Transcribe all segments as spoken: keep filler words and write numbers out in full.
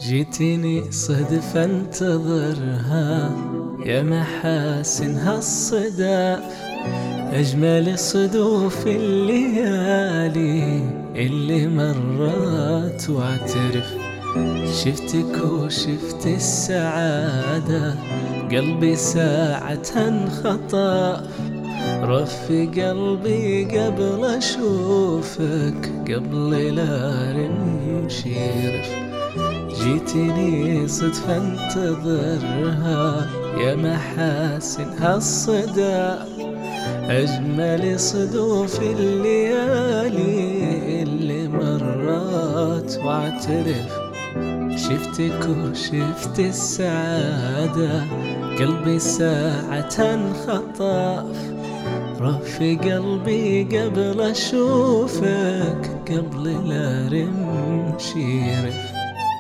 جيتني صدف انتظرها يا محاسن هالصدف، أجمل صدوف الليالي اللي مرات واعترف. شفتك وشفت السعادة، قلبي ساعة انخطف. رفي قلبي قبل أشوفك، قبل لا رمشي يرف. جيتني صدفة انتظرها يا محاسن هالصدف، أجمل صدوف الليالي اللي مرات واعترف. شفتك وشفت السعادة، قلبي ساعة انخطف. رفي قلبي قبل أشوفك، قبل لا رمشي يرف.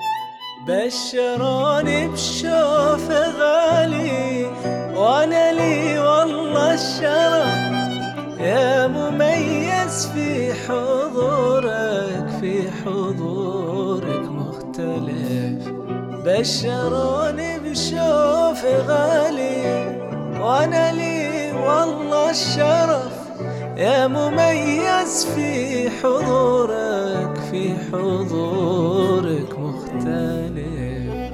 بشروني بشوف غالي وانا لي والله الشرف، يا مميز في حضورك، في حضورك مختلف. بشروني بشوف غالي وانا لي والله الشرف، يا مميز في حضورك، في حضورك مختلف.